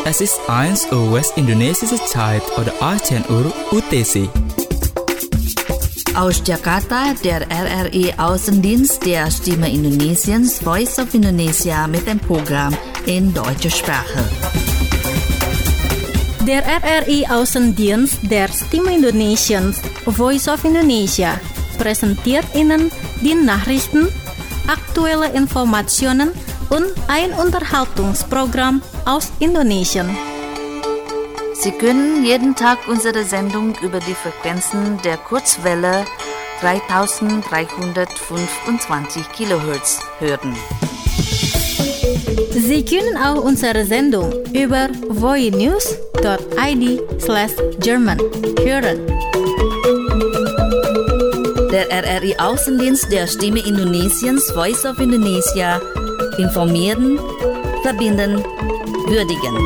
Es ist 1 Uhr West-Indonesische Zeit oder 18 Uhr UTC. Aus Jakarta, der RRI Außendienst der Stimme Indonesiens Voice of Indonesia mit dem Programm in deutscher Sprache. Der RRI Außendienst der Stimme Indonesiens Voice of Indonesia präsentiert Ihnen die Nachrichten, aktuelle Informationen und ein Unterhaltungsprogramm aus Indonesien. Sie können jeden Tag unsere Sendung über die Frequenzen der Kurzwelle 3325 kHz hören. Sie können auch unsere Sendung über voinews.id/German hören. Der RRI Außendienst der Stimme Indonesiens Voice of Indonesia informieren, verbinden, würdigen.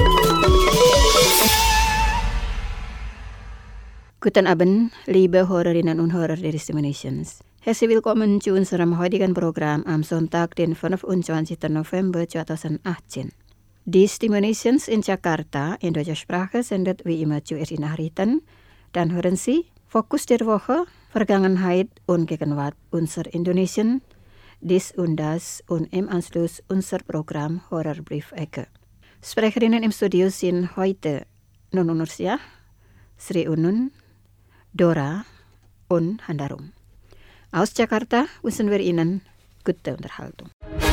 Guten Abend, liebe Hörerinnen und Hörer der Stimme Nations. Herzlich willkommen zu unserem heutigen Programm am Sonntag, den 25. November 2018. Die Stimme Nations in Jakarta in deutscher Sprache sendet wie immer zuerst die Nachrichten. Dann hören Sie Fokus der Woche, Vergangenheit und Gegenwart unserer Indonesien, dies und das und im Anschluss unser Programm Horrorbrief-Ecke. Sprecherinnen im Studio sind heute Nunun Nursyah, Sri Unun, Dora und Handarum. Aus Jakarta wünschen wir Ihnen gute Unterhaltung.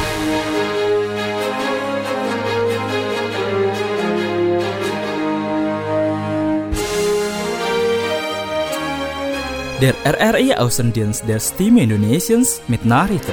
Der RRI Außendienst der Stimme Indonesiens mit Nachrichten.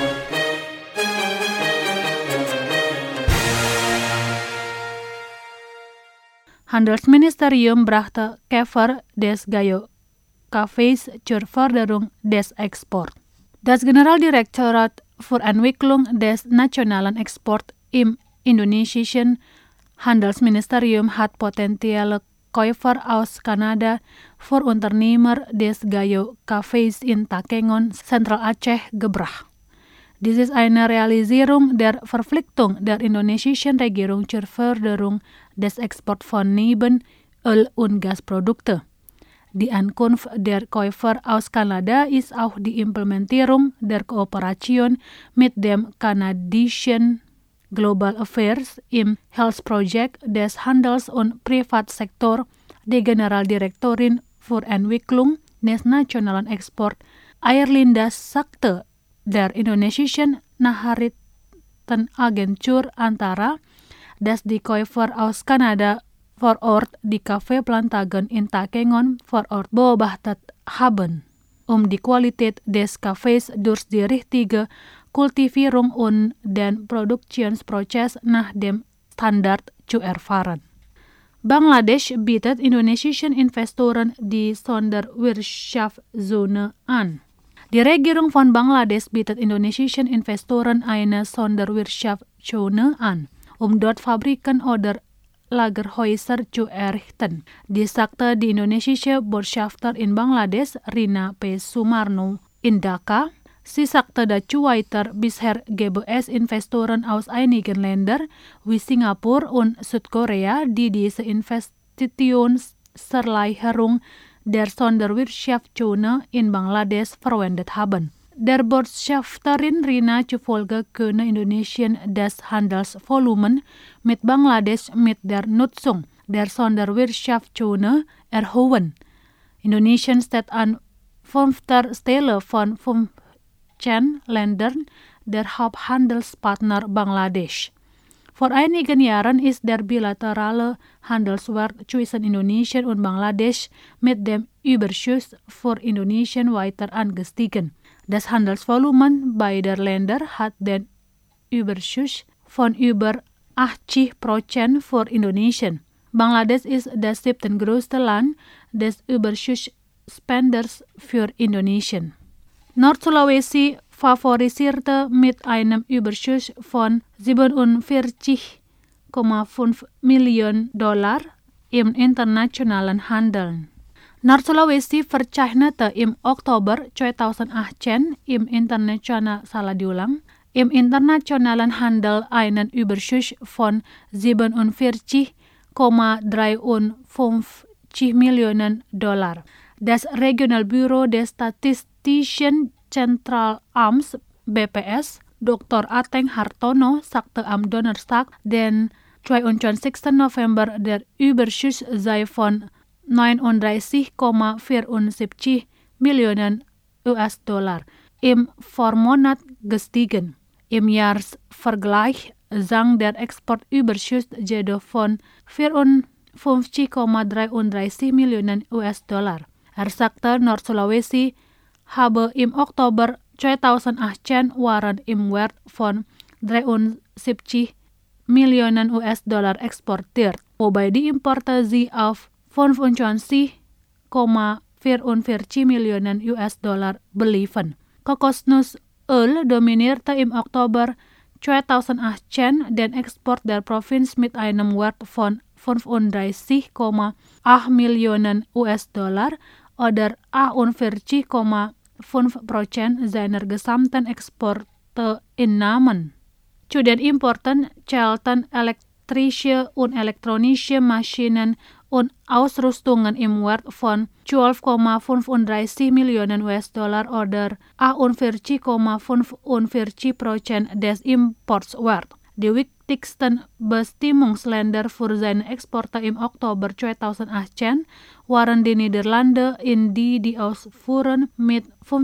Handelsministerium brachte Käfer des Gayo-Kaffees zur Förderung des Exports. Das Generaldirektorat für Entwicklung des nationalen Exports im indonesischen Handelsministerium hat potenzielle Käufer aus Kanada für Unternehmer des Gayo-Kaffees in Takengon, Zentral Aceh, gebracht. Dies ist eine Realisierung der Verpflichtung der indonesischen Regierung zur Förderung des Exports von Neben-, Öl- und Gasprodukten. Die Ankunft der Käufer aus Kanada ist auch die Implementierung der Kooperation mit dem kanadischen Global Affairs im Health Project des Handels- und Privatsektors. Die Generaldirektorin für Entwicklung des nationalen Exports, Airlinda sagte, der indonesischen Nachrichtenagentur Antara, dass die Käufer aus Kanada vor Ort die Kaffeeplantagen in Takengon vor Ort beobachtet haben, die Qualität des Kaffees durch die richtige Kultivierung und den Produktionsprozess nach dem Standard zu erfahren. Bangladesch bietet indonesischen Investoren die Sonderwirtschaftszone an. Die Regierung von Bangladesch bietet indonesischen Investoren eine Sonderwirtschaftszone an, dort Fabriken oder Lagerhäuser zu errichten. Dies sagte die indonesische Botschafter in Bangladesch, Rina P. Sumarno, in Dhaka. Sie sagte dazu weiter, bisher gäbe es Investoren aus einigen Ländern wie Singapur und Südkorea, die diese Investitionserleichterung der Sonderwirtschaftszone in Bangladesch verwendet haben. Der Botschafterin Rina zufolge könne Indonesien das Handelsvolumen mit Bangladesch mit der Nutzung der Sonderwirtschaftszone erhöhen. Indonesien steht an 5. Stelle von 15 Ländern der Haupthandelspartner Bangladesch. Vor einigen Jahren ist der bilaterale Handelswert zwischen Indonesien und Bangladesch mit dem Überschuss für Indonesien weiter angestiegen. Das Handelsvolumen beider Länder hat den Überschuss von über 80% für Indonesien. Bangladesch ist das 7. größte Land des Überschussspenders für Indonesien. Nord-Sulawesi favorisierte mit einem Überschuss von $47,5 Millionen im internationalen Handel. Nord-Sulawesi verzeichnete im Oktober 2018 im internationalen Im internationalen Handel einen Überschuss von 47,53 Millionen $. Das Regionalbüro des Statistischen Zentralamts BPS, Dr. Ateng Hartono, sagte am Donnerstag, den 22. November, der Überschuss sei von 39,74 Millionen $. Im Vormonat gestiegen. Im Jahresvergleich sank der Exportüberschuss jedoch von 54,33 Millionen $. Er sagte, Nord-Sulawesi habe im Oktober 2018 Waren im Wert von 73 Millionen $. Exportiert, wobei die Importe sie auf 25,44 Millionen $. beliefen. Kokosnussöl dominierte im Oktober 2018 den Export der Provinz mit einem Wert von 35,8 Millionen $, oder 48,5% seiner gesamten Exporteinnahmen. Zu den Importen zählten elektrische und elektronische Maschinen und Ausrüstungen im Wert von 12,35 Millionen $, oder 48,45% des Importswert. Die wichtigsten Bestimmungsländer für seine Exporte im Oktober 2018 waren die Niederlande, in die Ausfuhren mit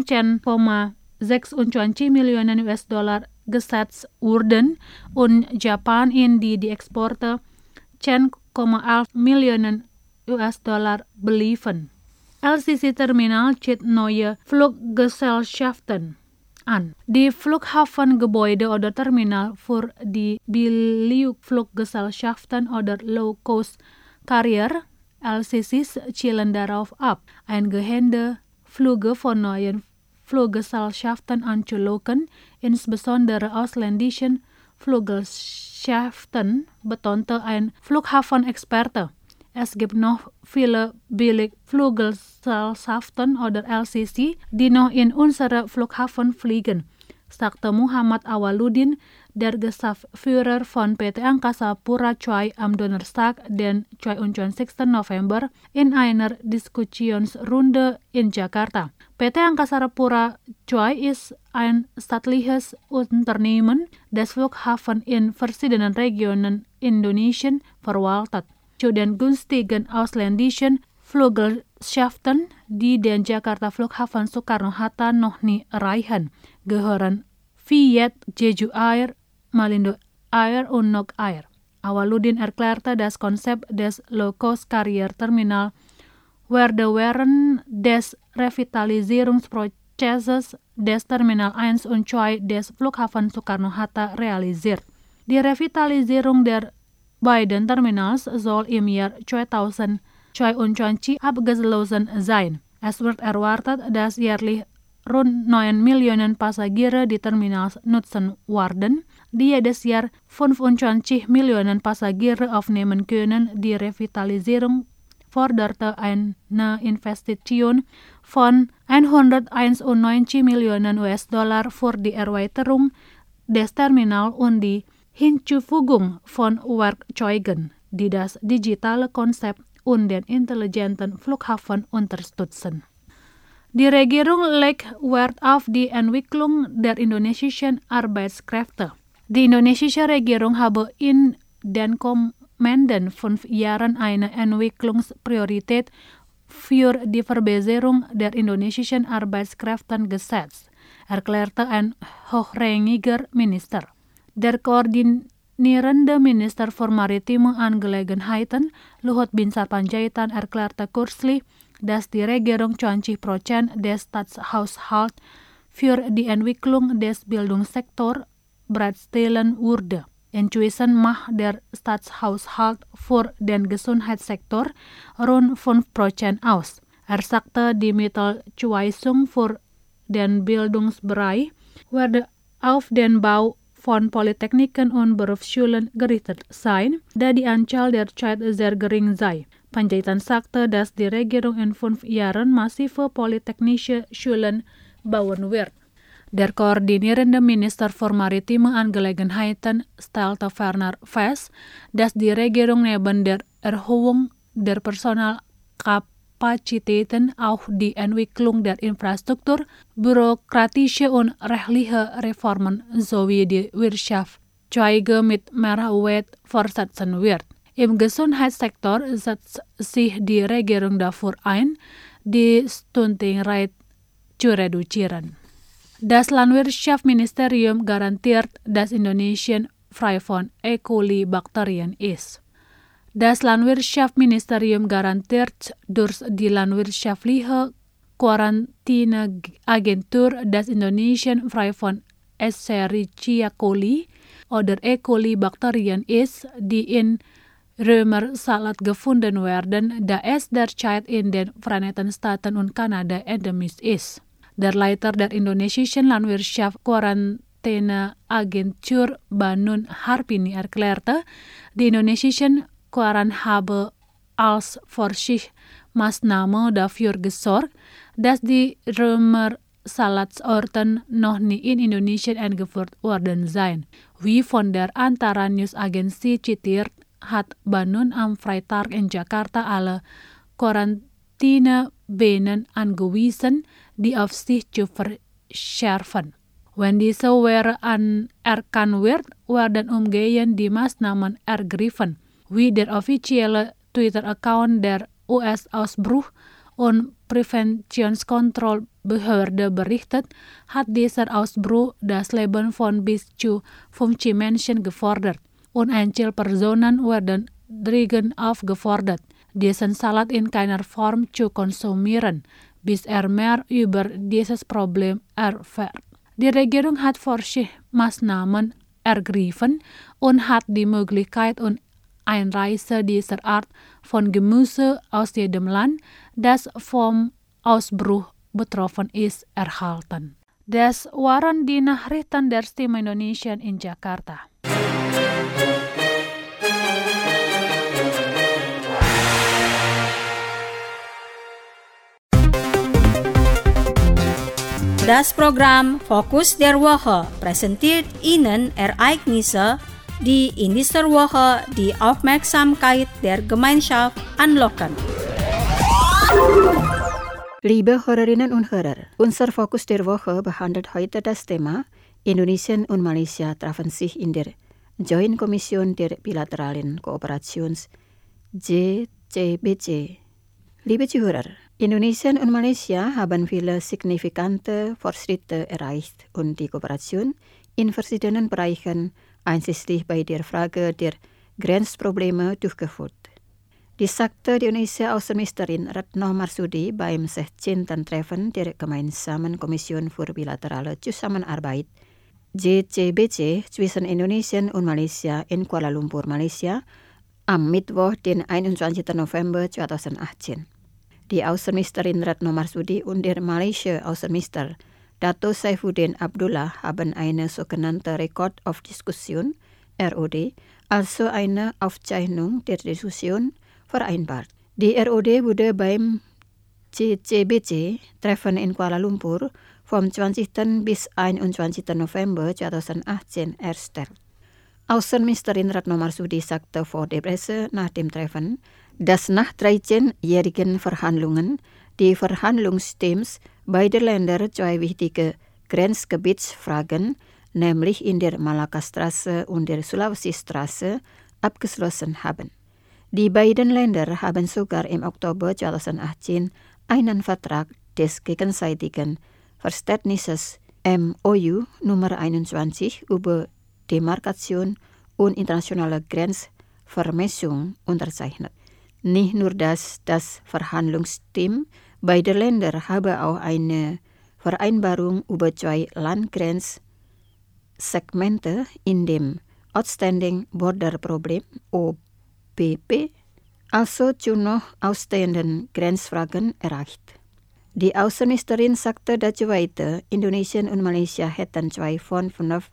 15,26 Millionen $, gesetzt wurden, und Japan, in die Exporte 10,11 Millionen $, beliefen. LCC-Terminal zieht neue Fluggesellschaften an. Die Flughafengebäude oder Terminal für die Billigfluggesellschaften oder Low-Cost-Carrier LCCs zielen darauf ab, eingehende Flüge von neuen Fluggesellschaften anzulocken, insbesondere ausländischen Fluggesellschaften, betonte ein Flughafenexperte. Es gibt noch viele Billigfluggesellschaften oder LCC, die noch in unsere Flughafen fliegen, sagte Muhammad Awaluddin, der Geschäftsführer von PT Angkasa Pura II am Donnerstag, den 22. November, in einer Diskussionsrunde in Jakarta. PT Angkasa Pura II ist ein staatliches Unternehmen, das Flughafen in verschiedenen Regionen Indonesiens verwaltet. Zu den günstigen ausländischen Fluggesellschaften, die den Jakarta Flughafen Soekarno-Hatta noch nie erreichen, gehören Viet, Jeju Air, Malindo Air und Nok Air. Awaluddin erklärte, das Konzept des Low-Cost-Carrier-Terminal werde während des Revitalisierungsprozesses des Terminal 1 und 2 des Flughafen Soekarno-Hatta realisiert. Die Revitalisierung der beiden Terminals soll im Jahr 2022 abgeschlossen sein. Es wird erwartet, dass jährlich rund 9 Millionen Passagiere die Terminals nutzen werden, die jedes Jahr 25 Millionen Passagiere aufnehmen können. Die Revitalisierung forderte eine Investition von 191 Millionen $, für die Erweiterung des Terminals und die Hinzufügung von Werkzeugen, die das digitale Konzept und den intelligenten Flughafen unterstützen. Die Regierung legt Wert auf die Entwicklung der indonesischen Arbeitskräfte. Die indonesische Regierung habe in den kommenden 5 Jahren eine Entwicklungspriorität für die Verbesserung der indonesischen Arbeitskräfte gesetzt, erklärte ein hochrangiger Minister. Der koordinierende Minister für maritime Angelegenheiten, Luhut Binsar Panjaitan, erklärte kürzlich, dass die Regierung 20% des Staatshaushalts für die Entwicklung des Bildungssektors bereitstellen würde. Inzwischen macht der Staatshaushalt für den Gesundheitssektor rund 5% aus. Er sagte, die Mittelzuweisung für den Bildungsbereich werde auf den Bau von Polytechniken und Berufsschulen gerichtet sein, da die Anzahl derzeit sehr gering sei. Panjaitan sagte, dass die Regierung in 5 Jahren massive polytechnische Schulen bauen wird. Der koordinierende minister voor maritieme aangelegenheiten stelde ferner fest, dass die Regierung neben der Erhöhung der Personalkapazitäten auch die Entwicklung der Infrastruktur, bürokratische und rechtliche Reformen sowie die Wirtschaftszweige mit Mehrwert fortsetzen wird. Im Gesundheitssektor setzt sich die Regierung dafür ein, die Stundenrate zu reduzieren. Das Landwirtschaftsministerium garantiert, dass Indonesien frei von E. coli-Bakterien ist. Das Landwirtschaftsministerium garantiert durch die landwirtschaftliche Quarantäneagentur, dass Indonesien frei von Escherichia coli oder E. coli-Bakterien ist, die in Römersalat gefunden werden, da es derzeit in den Vereinigten Staaten und Kanada endemisch ist. Der Leiter der indonesischen Landwirtschaft Quarantäneagentur Banun Harpini erklärte, die indonesischen Quarantäne habe als Vorsichtsmaßnahme dafür gesorgt, dass die Römersalatsorten noch nie in Indonesien eingeführt worden seien. Wie von der Antara News-Agency zitiert, hat Banun am Freitag in Jakarta alle Quarantänebenen angewiesen, die Aufsicht zu verschärfen. Wenn diese wieder anerkannt wird, werden umgehend die Maßnahmen ergriffen. Wie der offizielle Twitter-Account der US-Ausbruch- und Präventionskontrollbehörde berichtet, hat dieser Ausbruch das Leben von bis zu 50 Menschen gefordert. Uneinzelpersonen werden dringend aufgefordert, diesen Salat in keiner Form zu konsumieren, bis mehr über dieses Problem erfährt. Die Regierung hat Vorsichtsmaßnahmen ergriffen und hat die Möglichkeit und Einreise dieser Art von Gemüse aus jedem Land, das vom Ausbruch betroffen ist, erhalten. Das waren die Nachrichten der Stimme Indonesia in Jakarta. Das Programm Fokus der Woche präsentiert Ihnen Ereignisse, die in dieser Woche die Aufmerksamkeit der Gemeinschaft anlocken. Liebe Hörerinnen und Hörer, unser Fokus der Woche behandelt heute das Thema Indonesien und Malaysia trafen sich in der Joint Kommission der bilateralen Kooperations JCBC. Liebe Zuhörer, Indonesien und Malaysia haben viele signifikante Fortschritte erreicht und die Kooperation in verschiedenen Bereichen, einschließlich bei der Frage der Grenzprobleme, durchgeführt. Dies sagte die Indonesia-Außenministerin Retno Marsudi beim 16. Treffen der Gemeinsamen Kommission für bilaterale Zusammenarbeit JCBC zwischen Indonesien und Malaysia in Kuala Lumpur, Malaysia, am Mittwoch, den 21. November 2018. Die Außenministerin Retno Marsudi und der malaysia Außenminister Dato Saifuddin Abdullah haben eine sogenannte Record of Discussion, ROD, also eine Aufzeichnung der Diskussion, vereinbart. Die ROD wurde beim JCBC-Treffen in Kuala Lumpur vom 20. bis 21. November 2018 erstellt. Außenministerin Retno Marsudi sagte vor der Presse nach dem Treffen, dass nach 13-jährigen Verhandlungen die Verhandlungsteams beider Länder zwei wichtige Grenzgebietsfragen, nämlich in der Malacca-Straße und der Sulawesi-Straße, abgeschlossen haben. Die beiden Länder haben sogar im Oktober 2018 einen Vertrag des gegenseitigen Verständnisses MOU Nummer 21 über Demarkation und internationale Grenzvermessung unterzeichnet. Nicht nur das Verhandlungsteam beider Länder habe auch eine Vereinbarung über zwei Landgrenzsegmente in dem Outstanding Border Problem OBP, also zu noch ausstehenden Grenzfragen erreicht. Die Außenministerin sagte dazu weiter, Indonesien und Malaysia hätten zwei von 5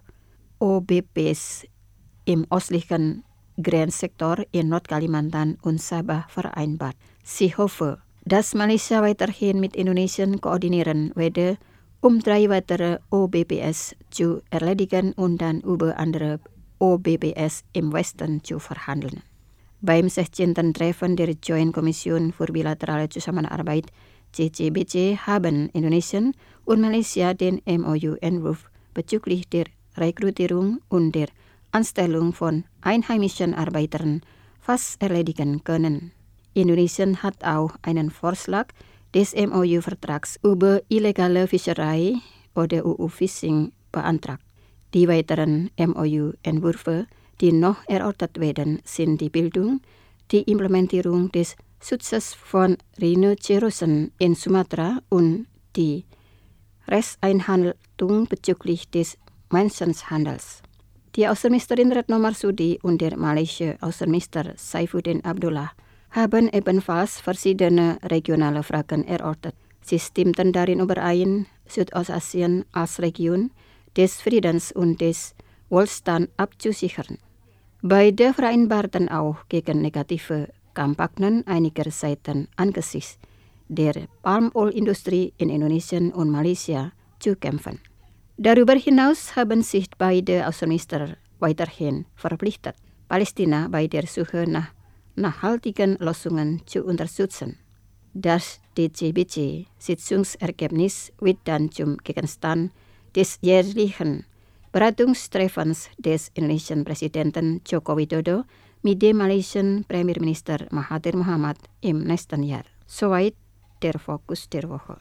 OBPs im östlichen Grenzsektor in Nordkalimantan und Sabah vereinbart. Sie hoffe, dass Malaysia weiterhin mit Indonesien koordinieren werde, drei weitere OBBS zu erledigen und dann über andere OBBS im Westen zu verhandeln. Beim 16. Treffen der Joint Kommission für bilaterale Zusammenarbeit CCBC haben Indonesien und Malaysia den MOU-Entwurf bezüglich der Rekrutierung und der Anstellung von einheimischen Arbeitern fast erledigen können. Indonesien hat auch einen Vorschlag des MOU-Vertrags über illegale Fischerei oder UU-Fishing beantragt. Die weiteren MOU-Entwürfe, die noch erörtert werden, sind die Bildung, die Implementierung des Schutzes von Rhinocerosen in Sumatra und die Rechtseinhaltung bezüglich des Menschenhandels. Die Außenministerin Retno Marsudi und der malaysia Außenminister Saifuddin Abdullah haben ebenfalls verschiedene regionale Fragen erörtert. Sie stimmten darin überein, Südostasien als Region des Friedens und des Wohlstands abzusichern. Beide vereinbarten auch gegen negative Kampagnen einiger Seiten angesichts der Palmölindustrie in Indonesien und Malaysia zu kämpfen. Darüber hinaus haben sich beide Außenminister weiterhin verpflichtet, Palästina bei der Suche nach nachhaltigen Lösungen zu unterstützen. Das DCBC-Sitzungsergebnis wird dann zum Gegenstand des jährlichen Beratungstreffens des indonesischen Präsidenten Joko Widodo mit dem malaysischen Premierminister Mahathir Mohamad im nächsten Jahr. Soweit der Fokus der Woche.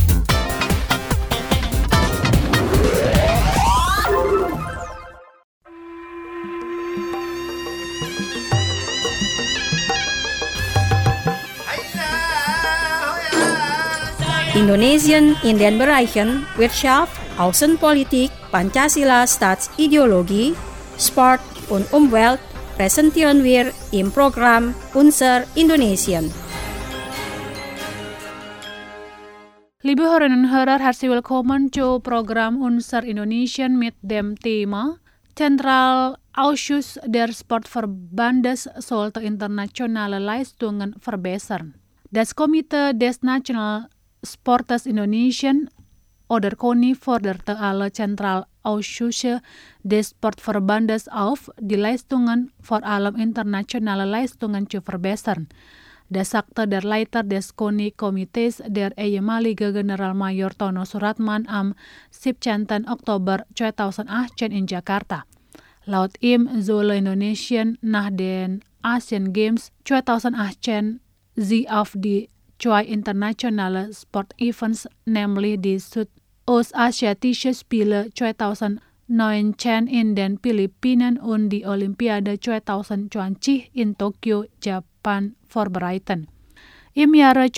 Indonesien in den Bereichen Wirtschaft, Außenpolitik, Pancasila Staatsideologie, Sport und Umwelt präsentieren wir im Programm Unser Indonesien. Liebe Hörerinnen und Hörer, herzlich willkommen zu Programm Unser Indonesien mit dem Thema Zentralausschuss der Sportverbandes sollte internationale Leistungen verbessern. Das Komitee des Nationalsportes Indonesien oder KONI forderte alle Zentralausschüsse des Sportverbandes auf, die Leistungen, vor allem internationale Leistungen, zu verbessern. Das sagte der Leiter des KONI-Komitees, der ehemalige Generalmajor Tono Suratman, am 17. Oktober 2018 in Jakarta. Laut ihm soll Indonesien nach den Asian Games 2018 sie auf die zwei internationale Sportevents, nämlich die Südostasiatische Spiele 2019 in den Philippinen und die Olympiade 2020 in Tokio, Japan, vorbereiten. Im Jahre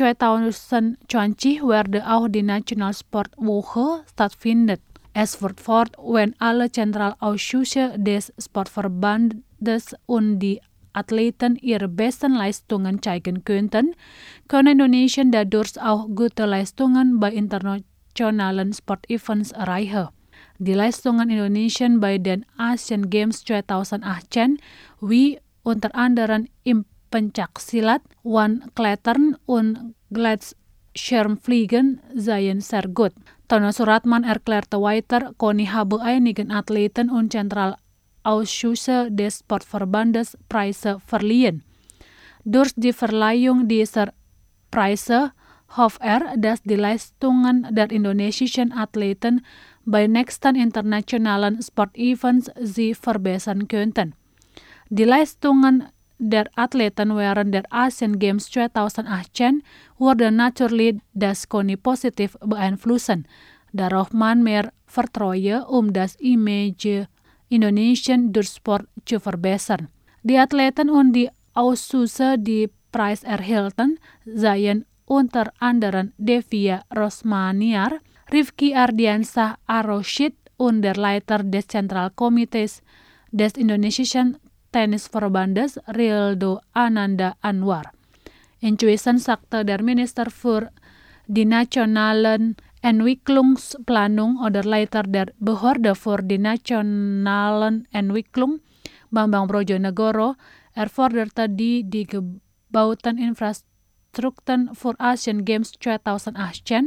2020 werde auch die Nationalsportwoche stattfinden. Es wird fort, wenn alle Zentralausschüsse des Sportverbandes und die Athleten ihre besten Leistungen zeigen könnten, können Indonesien dadurch auch gute Leistungen bei internationalen Sportevents erreichen. Die Leistungen Indonesiens bei den Asian Games 2018 wie unter anderem im Pencaksilat, Wandklettern und Gleitschirmfliegen seien sehr gut. Tono Suratman erklärte weiter, KONI habe einigen Athleten und Zentralausschüsse des Sportverbandes Preise verliehen. Durch die Verleihung dieser Preise hofft er, dass die Leistungen der indonesischen Athleten bei nächsten internationalen Sportevents sie verbessern könnten. Die Leistungen der Athleten während der Asian Games 2018 wurden natürlich das KONI positiv beeinflussen, darauf man mehr vertraue, das Image Indonesien durch Sport zu verbessern. Die Athleten und die Ausschüsse, die Preis erhielten, seien unter anderem Devia Rosmaniar, Rifki Ardiansah Aroshid und der Leiter des Zentralkomitees des indonesischen Tennisverbandes Rildo Ananda Anwar. Inzwischen sagte der Minister für die nationalen Entwicklungsplanung oder Leiter der Behörde für die nationalen Entwicklung, Bambang Brojonegoro, forderte die gebauten Infrastrukturen für Asian Games 2018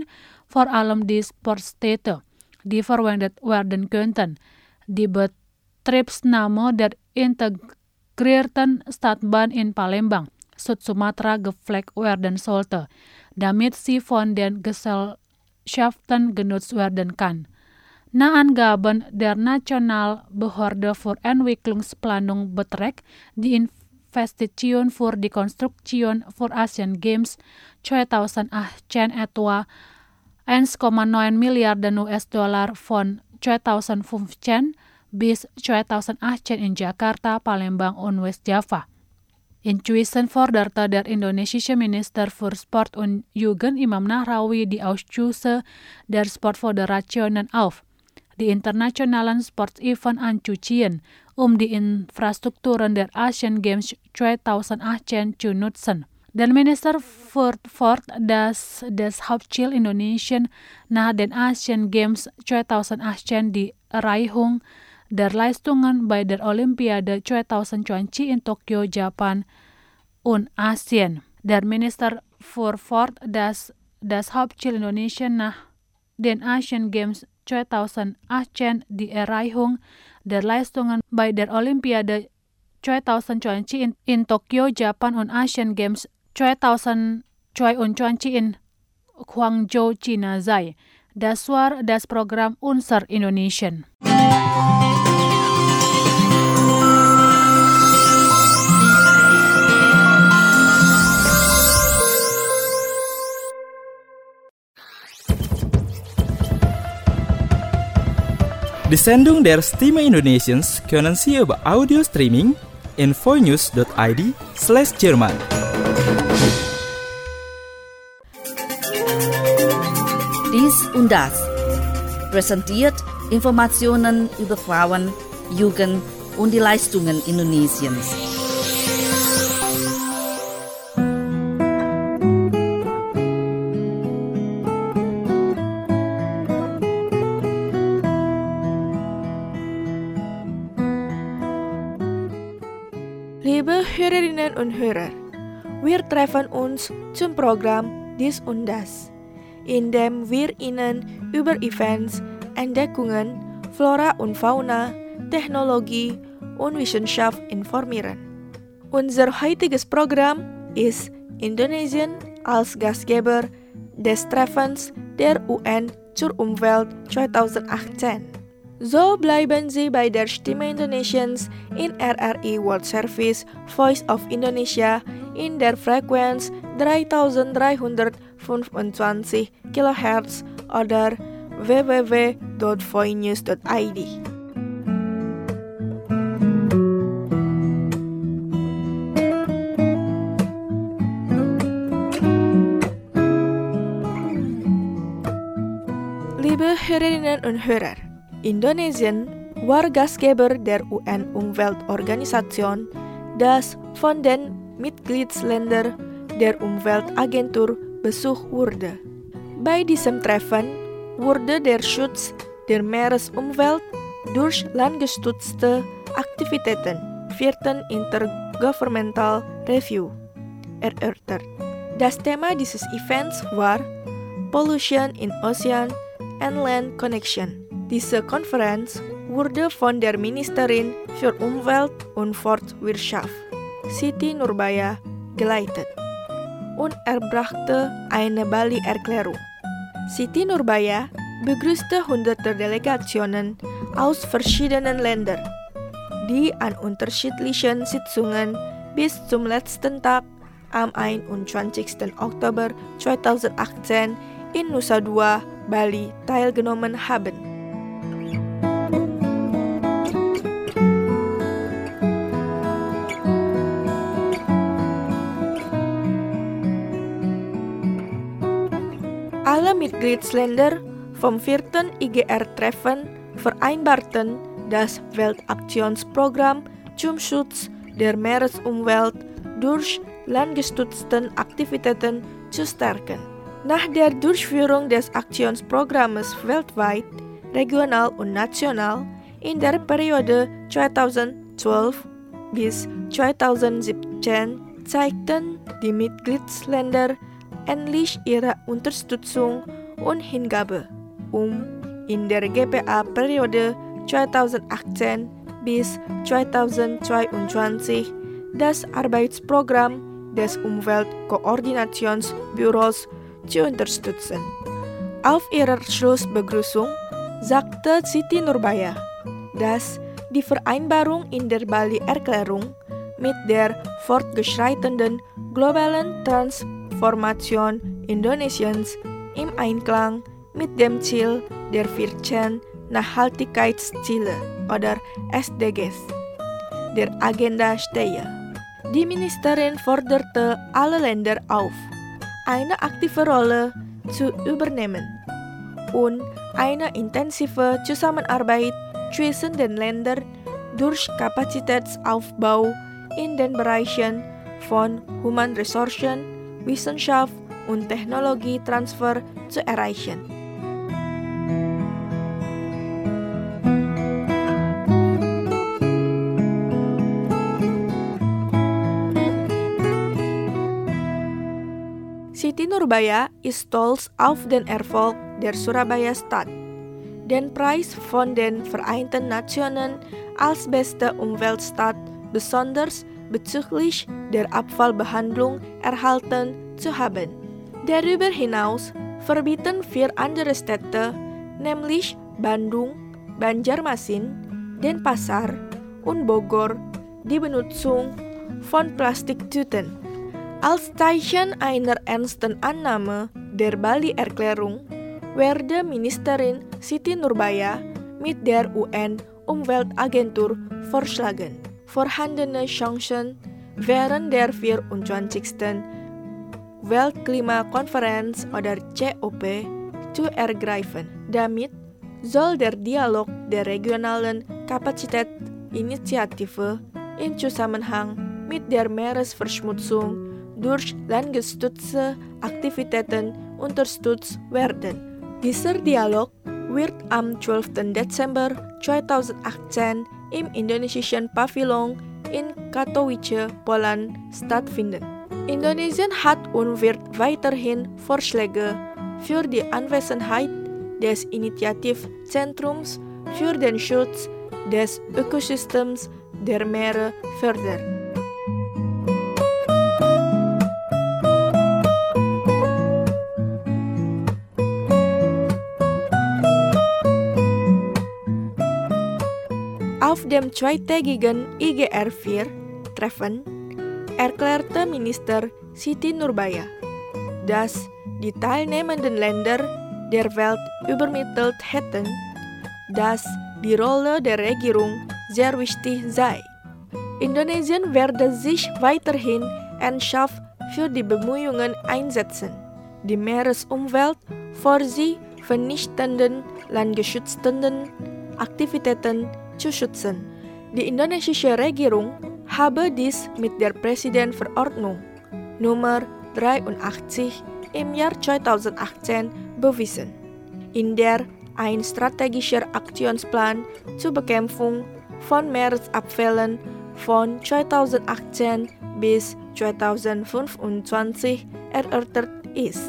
voor allem die sportstätte, die verwendet werden könnten. Die Betriebsnahme der integrierten Stadtbahn in Palembang, Süd-Sumatera gepflegt werden sollte, damit sie von den Gesellschaften genutzt werden kann. Nach Angaben der Nationalbehörde für Entwicklungsplanung beträgt die Investition für die Konstruktion für Asian Games 2018 etwa 1,9 Milliarden US-Dollar von 2015 bis 2018 in Jakarta, Palembang und West Java. Inzwischen forderte der indonesische Minister für Sport und Jugend Imam Nahrawi die Ausschüsse der Sportföderationen auf, die internationalen Sportevents anzuziehen, die Infrastrukturen der Asian Games 2018 zu nutzen. Der Minister fordert, dass das Hauptziel Indonesien nach den Asian Games 2018 die Erreichung der Leistungen bei der Olympiade 2020 in Tokio, Japan und Asien. Der Minister fordert, dass das Hauptziel Indonesien nach den Asian Games 2018 die Erreichung der Leistungen bei der Olympiade 2020 in Tokio, Japan und Asian Games 2022 in Guangzhou, China sei. Das war das Programm Unser Indonesien. Die Sendung der Stimme Indonesiens können Sie über Audio Streaming in voinews.id/Jerman. Dies und das. Präsentiert Informationen über Frauen, Jugend und die Leistungen Indonesiens. Liebe Hörerinnen und Hörer, wir treffen uns zum Programm Dies und Das, in dem wir Ihnen über Events, Entdeckungen, Flora und Fauna, Technologie und Wissenschaft informieren. Unser heutiges Programm ist Indonesien als Gastgeber des Treffens der UN zur Umwelt 2018. So bleiben Sie bei der Stimme Indonesiens in RRI World Service Voice of Indonesia in der Frequenz 3325 kHz oder www.voinews.id. Liebe Hörerinnen und Hörer, Indonesien war Gastgeber der UN-Umweltorganisation, das von den Mitgliedsländern der Umweltagentur besucht wurde. Bei diesem Treffen wurde der Schutz der Meeresumwelt durch landgestützte Aktivitäten 4. Intergovernmental Review erörtert. Das Thema dieses Events war Pollution in Ocean and Land Connection. Diese Konferenz wurde von der Ministerin für Umwelt und Forstwirtschaft, Siti Nurbaya, geleitet und erbrachte eine Bali-Erklärung. Siti Nurbaya begrüßte hunderte Delegationen aus verschiedenen Ländern, die an unterschiedlichen Sitzungen bis zum letzten Tag am 21. Oktober 2018 in Nusa Dua, Bali teilgenommen haben. Alle Mitgliedsländer vom 4. IGR-Treffen vereinbarten, das Weltaktionsprogramm zum Schutz der Meeresumwelt durch landgestützte Aktivitäten zu stärken. Nach der Durchführung des Aktionsprogramms weltweit, regional und national in der Periode 2012 bis 2017 zeigten die Mitgliedsländer endlich ihre Unterstützung und Hingabe, in der GPA-Periode 2018 bis 2022 das Arbeitsprogramm des Umweltkoordinationsbüros zu unterstützen. Auf ihrer Schlussbegrüßung sagte Siti Nurbaya, dass die Vereinbarung in der Bali-Erklärung mit der fortgeschreitenden globalen Transformation Indonesiens im Einklang mit dem Ziel der 14 Nachhaltigkeitsziele oder SDGs der Agenda stehe. Die Ministerin forderte alle Länder auf, eine aktive Rolle zu übernehmen und eine intensive Zusammenarbeit zwischen den Ländern durch Kapazitätsaufbau in den Bereichen von Humanressourcen, Wissenschaft und Technologietransfer zu erreichen. Siti Nurbaya ist stolz auf den Erfolg der Surabaya-Stadt, den Preis von den Vereinten Nationen als beste Umweltstadt besonders bezüglich der Abfallbehandlung erhalten zu haben. Darüber hinaus verbieten 4 andere Städte, nämlich Bandung, Banjarmasin, Denpasar und Bogor, die Benutzung von Plastiktüten. Als Zeichen einer ernsten Annahme der Bali-Erklärung werde Ministerin Siti Nurbaya mit der UN-Umweltagentur vorschlagen, vorhandene Chancen während der 24. Weltklimakonferenz oder COP zu ergreifen. Damit soll der Dialog der regionalen Kapazitätsinitiative im Zusammenhang mit der Meeresverschmutzung durch landgestützte Aktivitäten unterstützt werden. Dieser Dialog wird am 12. Dezember 2018 im indonesischen Pavillon in Katowice, Polen stattfinden. Indonesien hat und wird weiterhin Vorschläge für die Anwesenheit des Initiativzentrums für den Schutz des Ökosystems der Meere fördern. Auf dem zweitägigen IGR-4-Treffen erklärte Minister Siti Nurbaya, dass die teilnehmenden Länder der Welt übermittelt hätten, dass die Rolle der Regierung sehr wichtig sei. Indonesien werde sich weiterhin ernsthaft für die Bemühungen einsetzen, die Meeresumwelt vor sie vernichtenden landgeschützenden Aktivitäten zu schützen. Die indonesische Regierung habe dies mit der Präsidentenverordnung Nummer 83 im Jahr 2018 bewiesen, in der ein strategischer Aktionsplan zur Bekämpfung von Meeresabfällen von 2018 bis 2025 erörtert ist.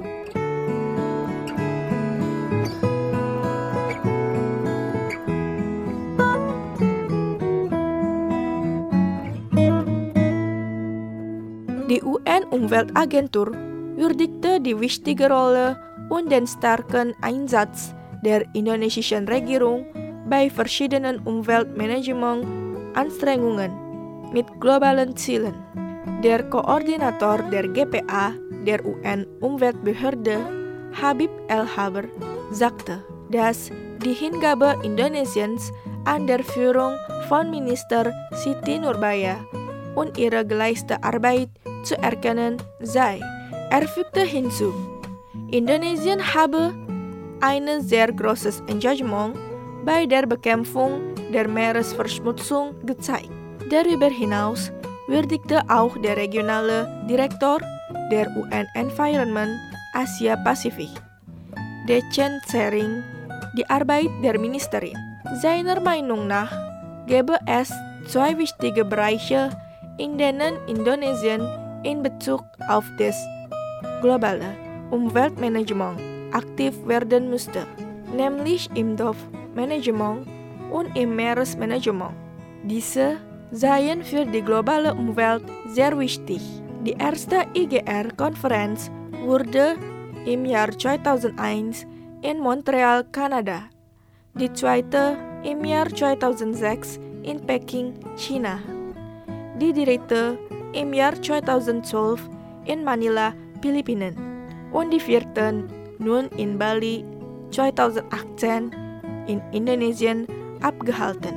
Die UN-Umweltagentur würdigte die wichtige Rolle und den starken Einsatz der indonesischen Regierung bei verschiedenen Umweltmanagement-Anstrengungen mit globalen Zielen. Der Koordinator der GPA der UN-Umweltbehörde, Habib El Haber, sagte, dass die Hingabe Indonesiens an der Führung von Minister Siti Nurbaya und ihre geleistete Arbeit zu erkennen sei. Er fügte hinzu, Indonesien habe ein sehr großes Engagement bei der Bekämpfung der Meeresverschmutzung gezeigt. Darüber hinaus würdigte auch der regionale Direktor der UN Environment Asia Pasifik, Decen Tsering, die Arbeit der Ministerin. Seiner Meinung nach gäbe es 2 wichtige Bereiche, in denen Indonesien in Bezug auf das globale Umweltmanagement aktiv werden müsste, nämlich im Dorfmanagement und im Meeresmanagement. Diese seien für die globale Umwelt sehr wichtig. Die erste IGR-Konferenz wurde im Jahr 2001 in Montreal, Kanada. Die zweite im Jahr 2006 in Peking, China. Die dritte im Jahr 2012 in Manila, Philippinen. Und die vierte nun in Bali 2018 in Indonesien abgehalten.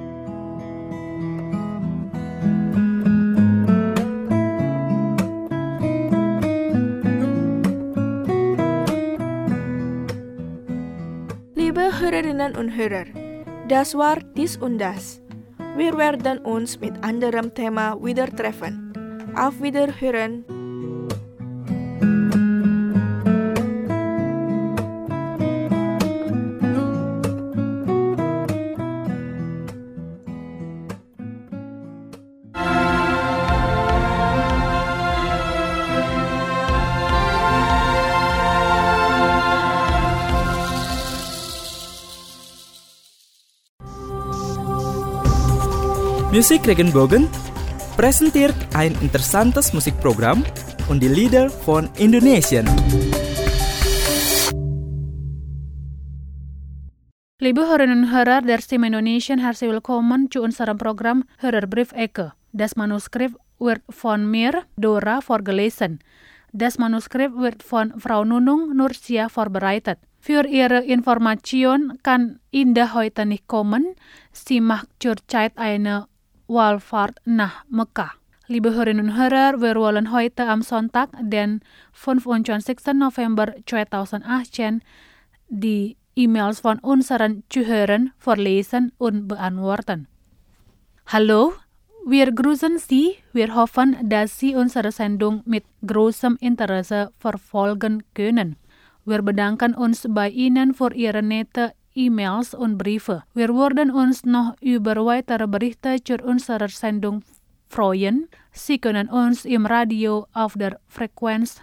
Liebe Hörerinnen und Hörer, das war dies und das. Wir werden uns mit anderem Thema wieder treffen. Auf Wiederhören! Musik Regenbogen präsentiert ein interessantes Musikprogramm und die Lieder von Indonesien. Liebe Hörerinnen und Hörer der Stimme Indonesien, herzlich willkommen zu unserem Programm Hörerbrief Ecke. Das Manuskript wird von mir, Dora, vorgelesen. Das Manuskript wird von Frau Nunung Nursia vorbereitet. Für Ihre Information kann Anda heute nicht kommen. Sie macht zurzeit eine Wallfahrt nach Mekah. Liebe Hörerinnen und Hörer, wir wollen heute am Sonntag, den 25. November 2018, die E-Mails von unseren Zuhörern vorlesen und beantworten. Hallo, wir grüßen Sie. Wir hoffen, dass Sie unsere Sendung mit großem Interesse verfolgen können. Wir bedanken uns bei Ihnen für Ihre nette E-Mails und Briefe. Wir würden uns noch über weitere Berichte zu unserer Sendung freuen. Sie können uns im Radio auf der Frequenz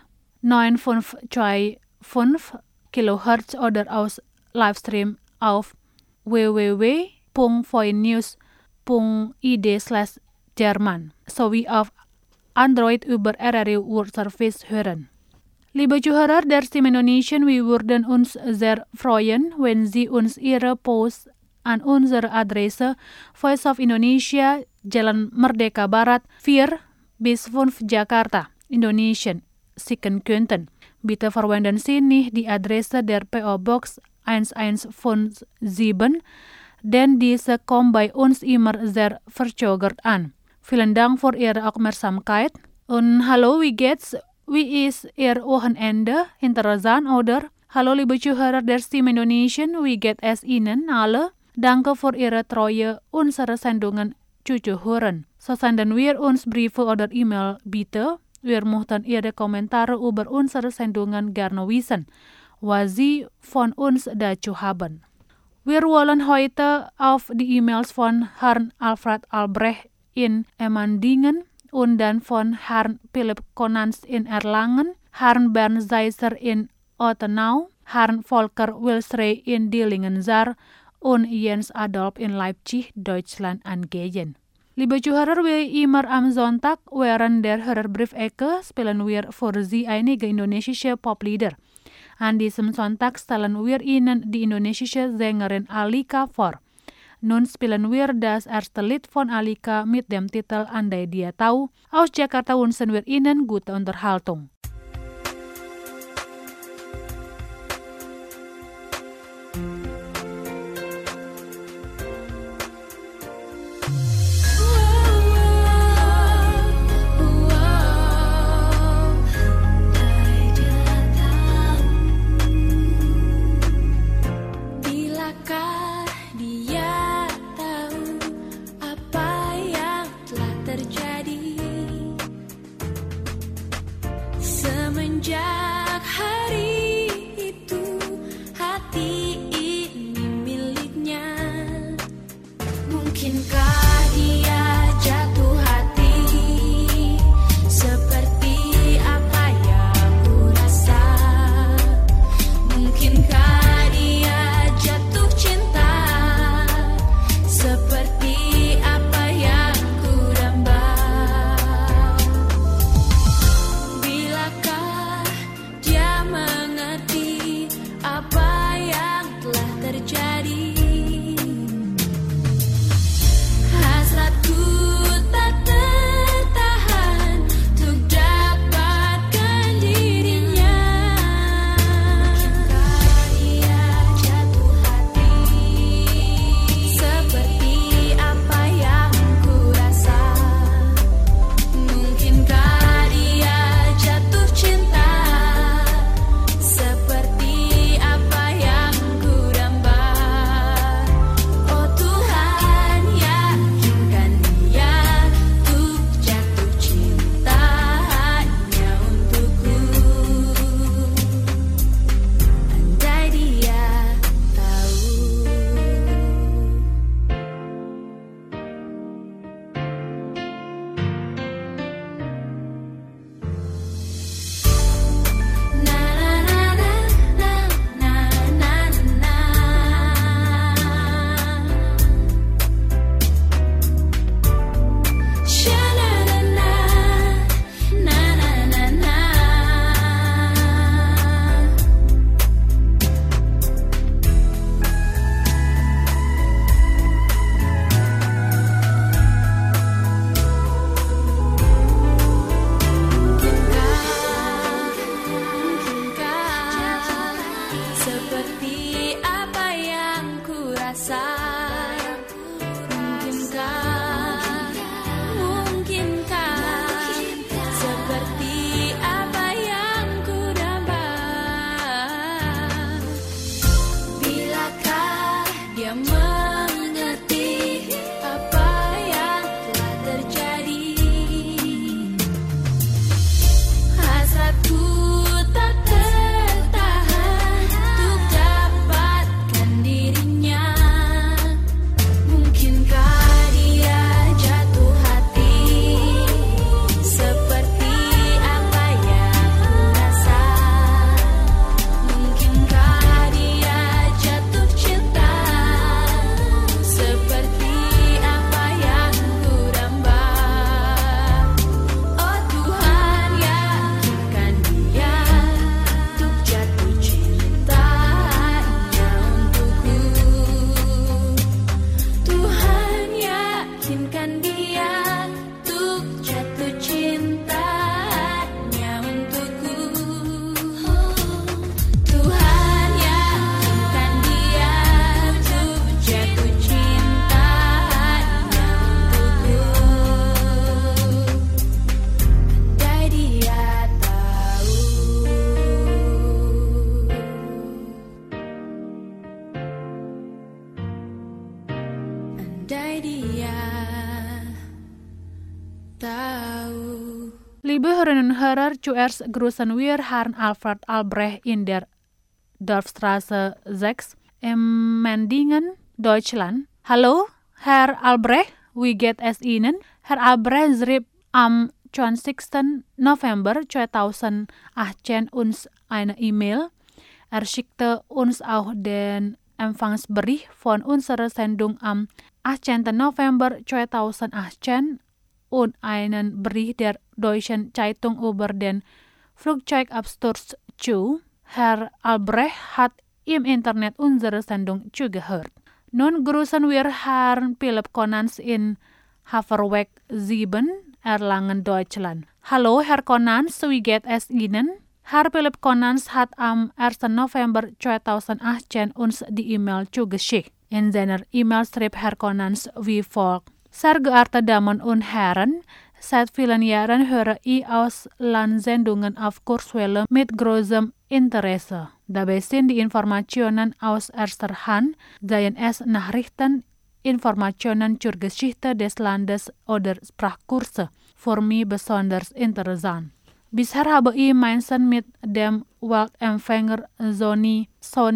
9525 kHz oder aus Livestream auf www.voinews.id/German sowie auf Android über RRI World Service hören. Liebe Zuhörer der Stimme Indonesien, wir würden uns sehr freuen, wenn Sie uns Ihre Post an unsere Adresse Voice of Indonesia, Jalan Merdeka Barat 4-5 Jakarta, Indonesien, schicken könnten. Bitte verwenden Sie nicht die Adresse der PO Box 1157, denn diese kommt bei uns immer sehr verzögert an. Vielen Dank für Ihre Aufmerksamkeit und hallo, wie geht's? Wie ist Ihr Wochenende? Interessant, oder? Hallo liebe Zuhörer der Stimme Indonesien, wie geht es Ihnen alle? Danke für Ihre Treue, unsere Sendungen zu hören. So senden wir uns Briefe oder E-Mail bitte. Wir möchten Ihre Kommentare über unsere Sendungen gerne wissen, was Sie von uns dazu haben. Wir wollen heute auf die E-Mails von Herrn Alfred Albrecht in Emmendingen und dann von Herrn Philipp Konans in Erlangen, Herrn Bernd Seiser in Ottenau, Herrn Volker Wilsrey in Dillingensar und Jens Adolf in Leipzig, Deutschland angehen. Liebe Zuhörer, wie immer am Sonntag während der Hörerbrief-Ecke spielen wir für Sie einige indonesische Poplieder. An diesem Sonntag stellen wir Ihnen die indonesische Sängerin Alika vor. Nun spielen wir das erste Lied von Alika mit dem Titel Andai Dia Tahu. Aus Jakarta wünschen wir Ihnen gute Unterhaltung. und Hörer, zuerst grüßen wir Herrn Alfred Albrecht in der Dorfstraße 6 in Mendingen, Deutschland. Hallo, Herr Albrecht, wie geht es Ihnen? Herr Albrecht schrieb am 20. November 2018 uns eine E-Mail. Schickte uns auch den Empfangsbericht von unserer Sendung am 18. November 2018 und einen Bericht der Deutschen Zeitung über den Flugzeugabsturz zu. Herr Albrecht hat im Internet unsere Sendung zugehört. Nun grüßen wir Herrn Philipp Konans in Haverweg 7, Erlangen, Deutschland. Hallo Herr Konans, wie geht es Ihnen? Herr Philipp Konans hat am 1. November 2018 uns die E-Mail zugeschickt. In seiner E-Mail schrieb Herr Konans wie folgt. Sehr geehrte Damen und Herren, seit vielen Jahren höre ich Auslandssendungen auf Kurzwelle mit großem Interesse. Dabei sind die Informationen aus erster Hand, seien es Nachrichten, Informationen zur Geschichte des Landes oder Sprachkurse, für mich besonders interessant. Bisher habe ich Menschen mit dem Weltempfänger Sony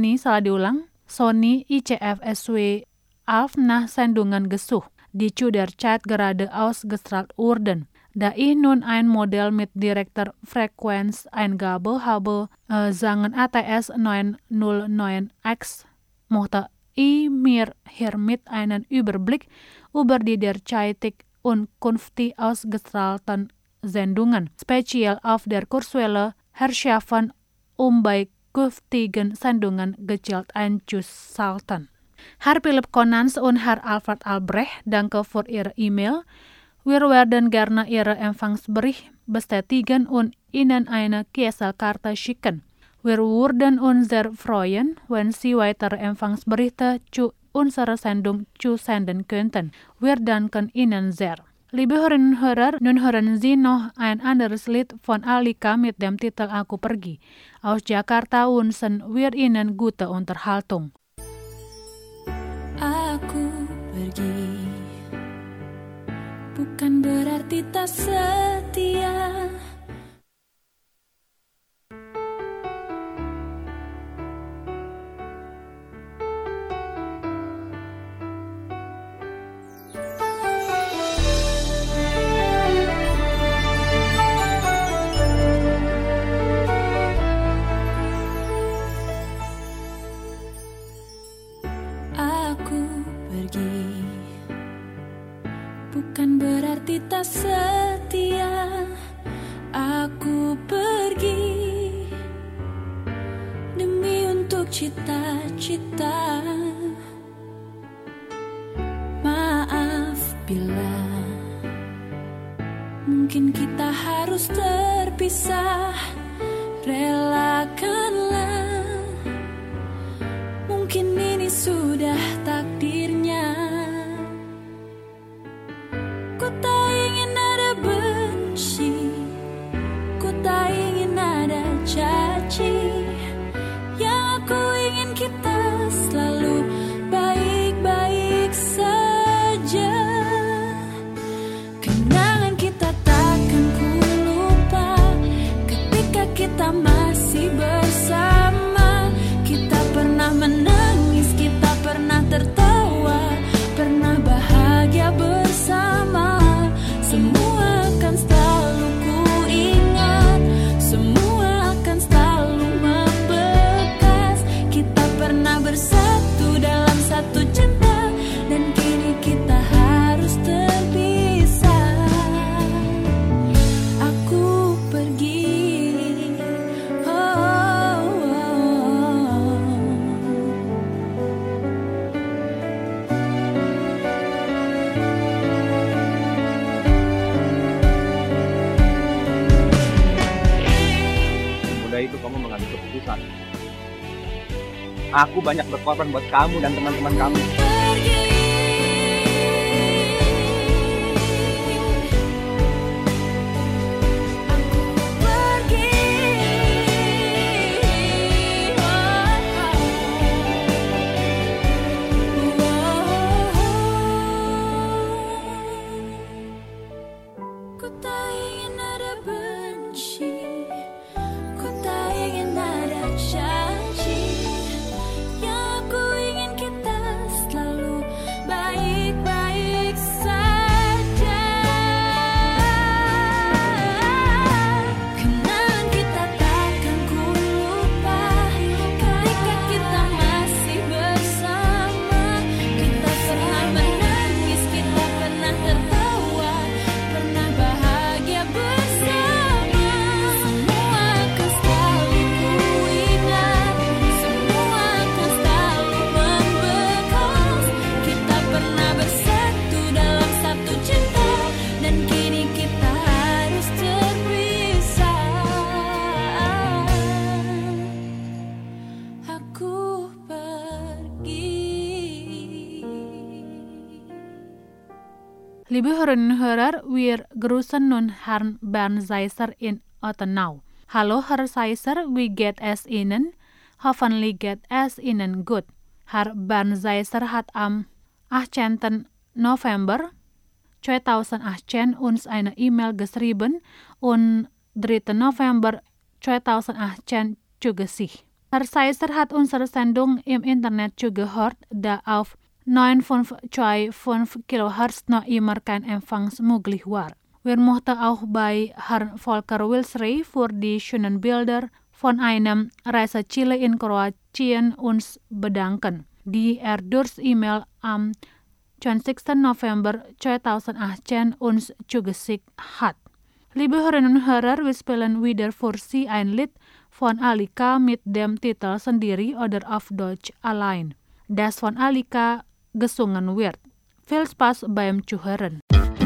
ICF-SW 11 nach Sendungen gesucht, die zu der Zeit gerade ausgestrahlt wurden. Da ich nun ein Modell mit direkter Frequenzeingabe habe, sagen ATS 909X, möchte ich mir hiermit einen Überblick über die derzeitig und künftig ausgestrahlten Sendungen, speziell auf der Kurzwelle, verschaffen, bei künftigen Sendungen gezielt einzuschalten. Herr Philipp Konans und Herr Alfred Albrecht, danke für Ihre E-Mail. Wir werden gerne Ihre Empfangsbericht bestätigen und Ihnen eine Kieselkarte schicken. Wir würden uns sehr freuen, wenn Sie weitere Empfangsberichte zu unserer Sendung zusenden könnten. Wir danken Ihnen sehr. Liebe Hörerinnen und Hörer, nun hören Sie noch ein anderes Lied von Alika mit dem Titel Aku Pergi. Aus Jakarta wünschen wir Ihnen gute Unterhaltung. Aku pergi, bukan berarti tak setia. Bukan berarti tak setia. Aku pergi demi untuk cita-cita. Maaf bila mungkin kita harus terpisah. Relakanlah, mungkin ini sudah takdirnya. Ku tak ingin ada benci, ku tak ingin ada caci. Yang aku ingin kita selalu baik-baik saja. Kenangan kita takkan ku lupa ketika kita masih bersama. Kita pernah menangis, kita pernah tertawa, pernah bahagia bersama. Semua akan selalu ku ingat, semua akan selalu membekas. Kita pernah bersatu dalam satu cinta, dan kini kita harus terpisah. Aku pergi, Semudah itu kamu mengambil keputusan. Aku banyak berkorban buat kamu dan teman-teman kamu. ku tak ingin ada benci. Liebe Hörerinnen und Hörer, wir grüßen nun Herrn Bernd Seiser in Ottenau. Hallo Herr Seiser, wie geht es Ihnen? Hoffentlich geht es Ihnen gut. Herr Bernd Seiser hat am 18. November 2018 uns eine E-Mail geschrieben und 3. November 2018 zugeschickt. Herr Seiser hat unsere Sendung im Internet zugehört, da auf 9525 kHz noch immer kein Empfang möglich war. Wir möchten auch bei Herrn Volker Wilsrey für die schönen Bilder von einem Reiseziel in Kroatien uns bedanken, die durch E-Mail am 20. November 2018 uns zugeschickt hat. Liebe Hörerinnen und Hörer, wir spielen wieder für Sie ein Lied von Alika mit dem Titel Sendiri oder auf Deutsch Allein, das von Alika gesungen wird. Viel Spaß beim Zuhören.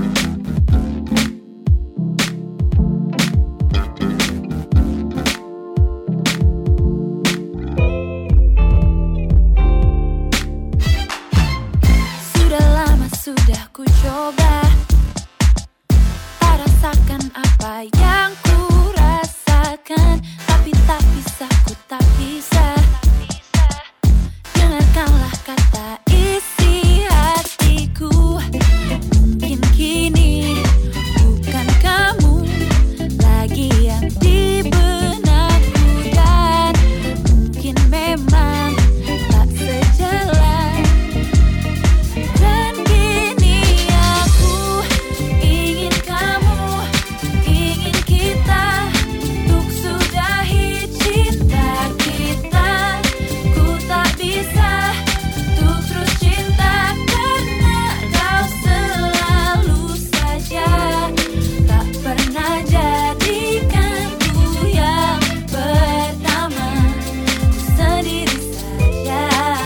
Sudah lama sudah ku coba tak rasakan apa yang ku rasakan, tapi tak bisa, ku tak bisa. Dengarkanlah kata isi hatiku. Mungkin kini bukan kamu lagi yang di benakku, dan mungkin memang tak sejalan. Dan kini aku ingin kamu, ingin kita untuk sudahi cinta kita. Ku tak bisa untuk terus cinta karena kau selalu saja tak pernah jadikanku yang pertama. Ku sendiri saja.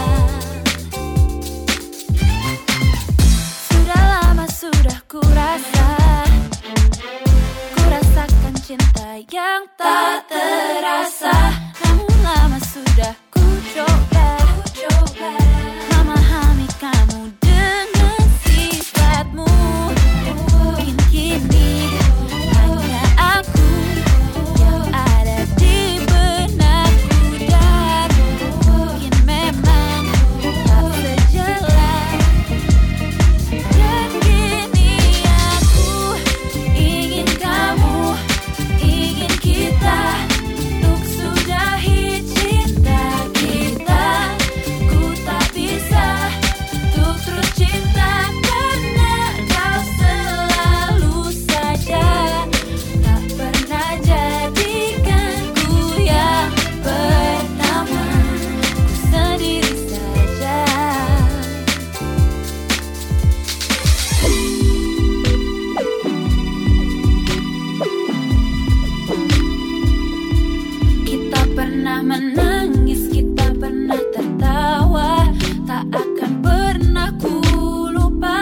Sudah lama sudah ku rasakan cinta yang tak terasa. Namun lama sudah ku coba memahami kamu dengan sifatmu. Mungkin kini hanya aku yang ada di benakku, dan mungkin memang tak sejalan. Dan kini aku ingin kamu, ingin kita untuk sudahi cinta kita. Ku tak bisa untuk terus cinta karena kau selalu saja tak pernah jadikanku yang pertama. Ku sendiri saja. Kita pernah menangis, kita pernah tertawa, tak akan pernah ku lupa.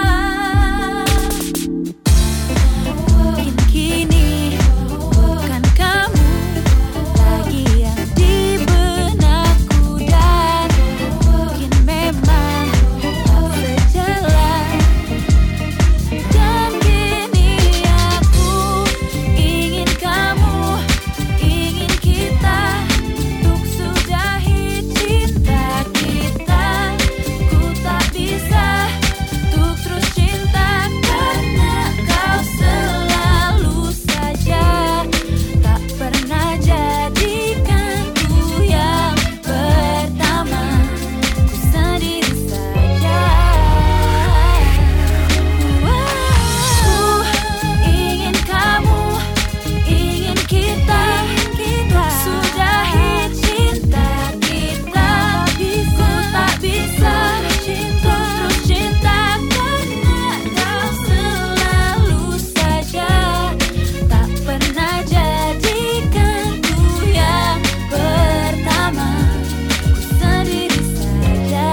Mungkin kini bukan kamu lagi yang di benakku, dan mungkin memang tak sejalan. Dan kini aku ingin kamu, ingin kita untuk sudahi cinta kita. Ku tak bisa untuk terus cinta karena kau selalu saja tak pernah jadikanku yang pertama. Ku sendiri saja. Ku ingin kamu, ingin kita untuk sudahi cinta kita. Ku tak bisa terus cinta karena kau selalu saja tak pernah jadikanku yang pertama. Ku sendiri saja.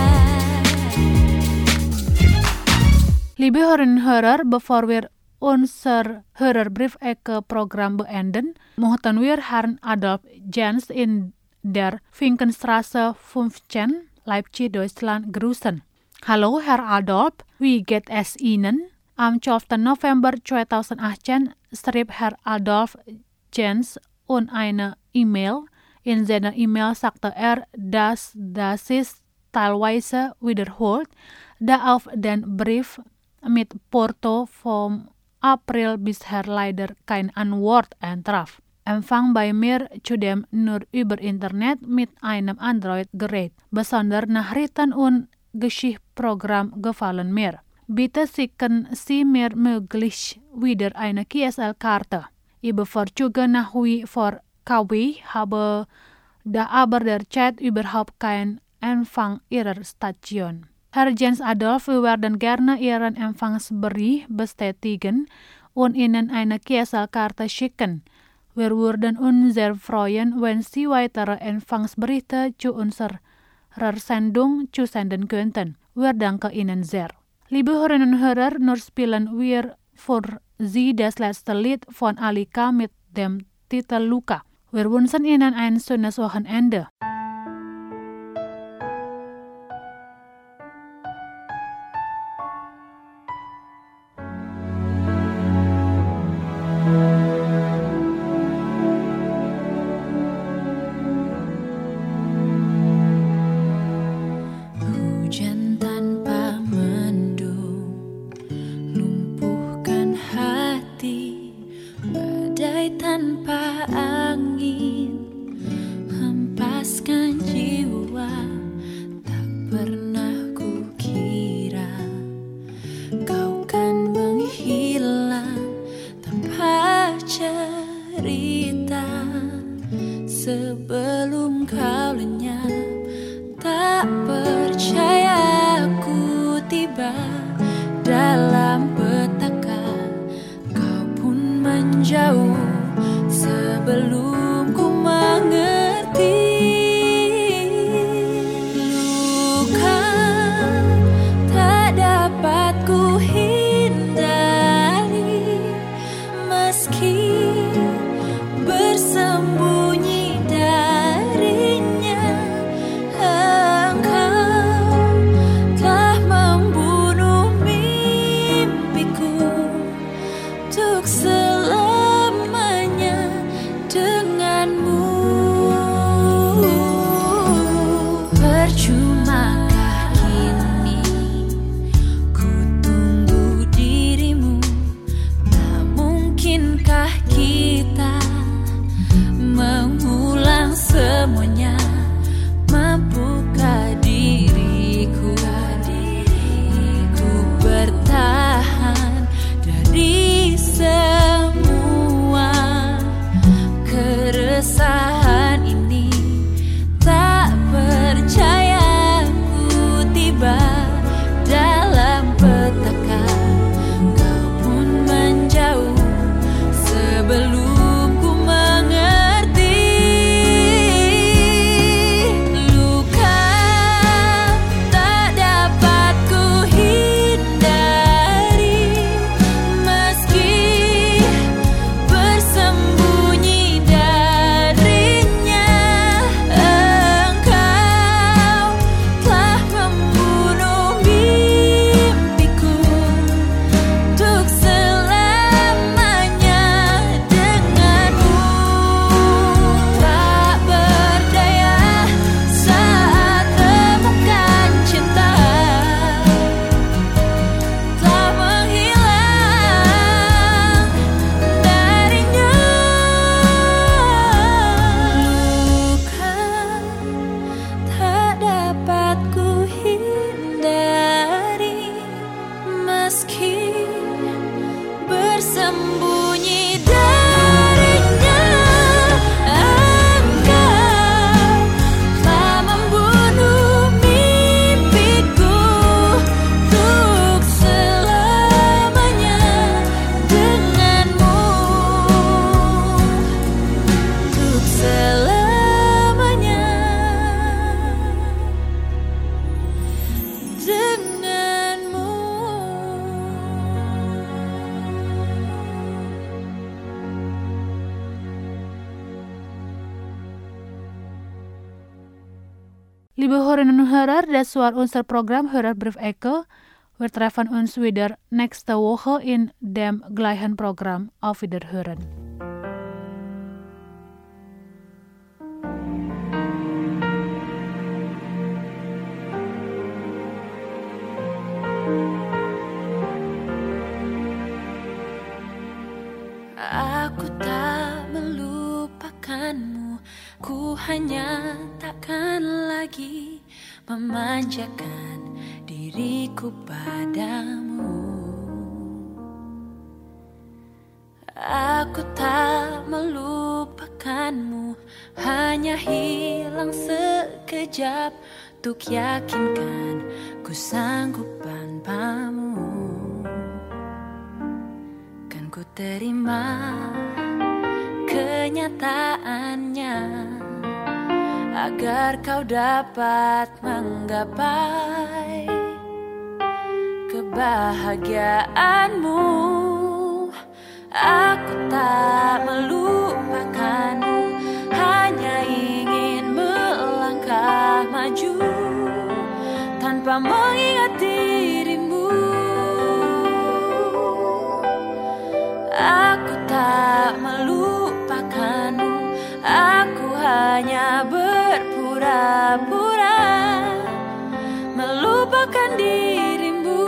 Liebe Hörerinnen und Hörer, bevor wir unser Hörerbrief Programm beenden, möchten wir Herrn Adolf Jens in der Finkenstraße 15, Leipzig, Deutschland grüßen. Hallo Herr Adolf, wie geht es Ihnen? Am 12. November 2018 schrieb Herr Adolf Jens eine E-Mail. In seiner E-Mail sagte dass das ist teilweise wiederholt, da auf den Brief mit Porto vom April bisher leider kein Antwort eintraf. Empfang bei mir zudem nur über Internet mit einem Android-Gerät. Besonders Nachrichten und Geschichtsprogramm gefallen mir. Bitte schicken Sie mir möglich wieder eine GSL-Karte. Ich bevorzuge nach wie vor KW, habe da aber der Chat überhaupt keinen Empfang Ihrer Station. Herr Jens Adolf, wir werden gerne Ihren Empfangsbericht bestätigen und Ihnen eine GSL-Karte schicken. Wir würden uns sehr freuen, wenn Sie weitere Empfangsberichte zu unserer Sendung zusenden könnten. Wir danken Ihnen sehr. Liebe Hörerinnen und Hörer, nun spielen wir für Sie das letzte Lied von Alika mit dem Titel Luka. Wir wünschen Ihnen ein schönes Wochenende. Sebelum kau lenyap, tak percaya aku tiba dalam petaka. Kau pun menjauh sebelum ku mengerti. Luka tak dapat ku hindari, meski bersembunyi semuanya. Mampukah diriku bertahan dari semua keresahan ini? Tak percaya ku tiba dalam petaka. Kau pun menjauh sebelum Liebe Hörerinnen und Hörer, das war unser Program Hörerbrief Echo. Wir treffen uns wieder nächste Woche in dem gleichen Programm. Auf Wiederhören. Aku tak melupakanmu, ku hanya takkan lagi memanjakan diriku padamu. Aku tak melupakanmu, hanya hilang sekejap untuk yakinkan ku sanggup tanpamu. Kan ku terima kenyataannya, agar kau dapat menggapai kebahagiaanmu. Aku tak melupakanmu, hanya ingin melangkah maju tanpa mengingat dirimu. Aku tak melupakanmu, aku hanya berpura-pura melupakan dirimu.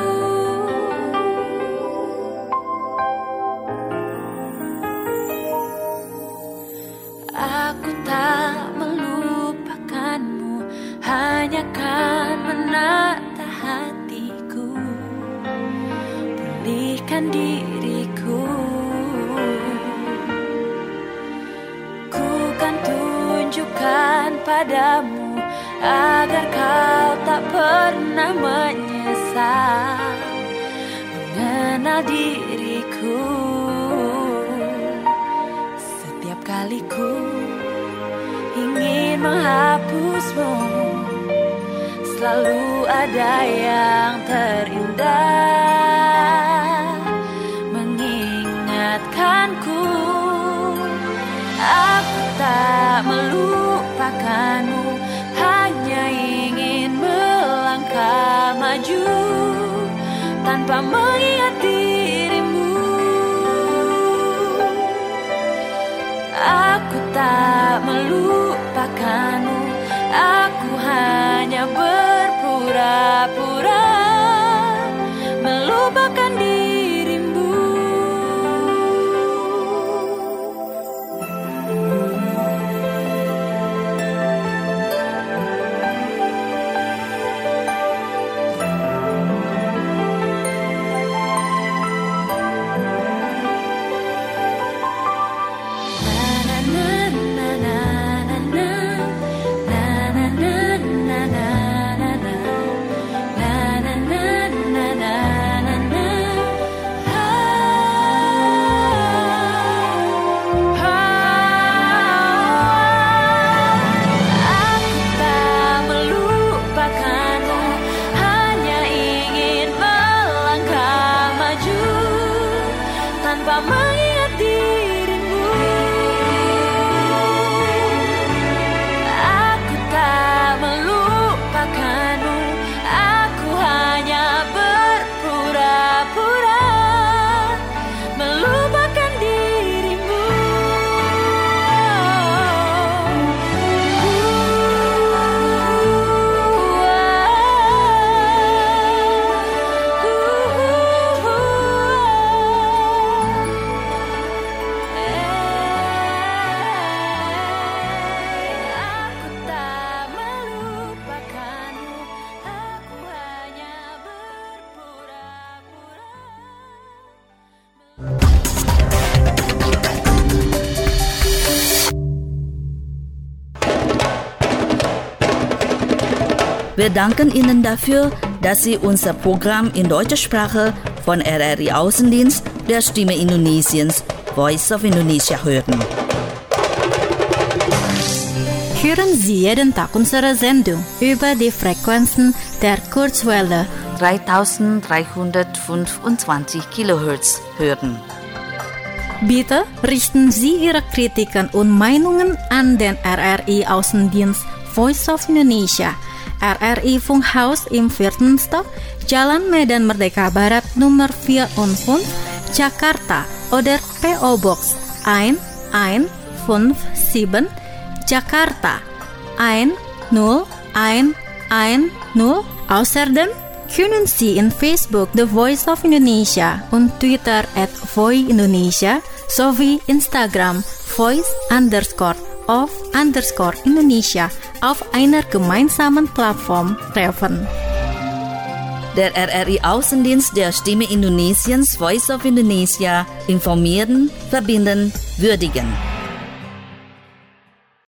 Aku tak melupakanmu, hanya kan menata hatiku, pulihkan diriku. Ku kan tunjukkan padamu, agar kau tak pernah menyesal mengenal diriku. Setiap kali ku ingin menghapusmu, selalu ada yang terindah mengingatkanku. Aku tak melupakanmu, hanya ingin melangkah maju tanpa mengingat dirimu. Aku tak melupakanmu, aku hanya berpura-pura melupakan dirimu. Wir danken Ihnen dafür, dass Sie unser Programm in deutscher Sprache von RRI Außendienst der Stimme Indonesiens, Voice of Indonesia hören. Hören Sie jeden Tag unsere Sendung über die Frequenzen der Kurzwelle 3325 kHz hören. Bitte richten Sie Ihre Kritiken und Meinungen an den RRI Außendienst Voice of Indonesia, RRI Funkhaus im Viertenstock, Jalan Medan Merdeka Barat nomor 415, Jakarta, oder PO Box 1157, Jakarta 10110. Außerdem können Sie in Facebook The Voice of Indonesia und Twitter @voiindonesia sowie Instagram voice_of_Indonesia auf einer gemeinsamen Plattform treffen. Der RRI-Außendienst der Stimme Indonesiens Voice of Indonesia informieren, verbinden, würdigen.